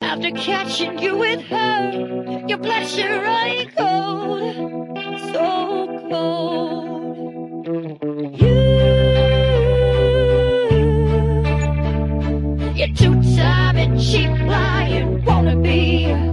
After catching you with her, your pleasure running cold, so cold. You're two-time and cheap lying wannabe.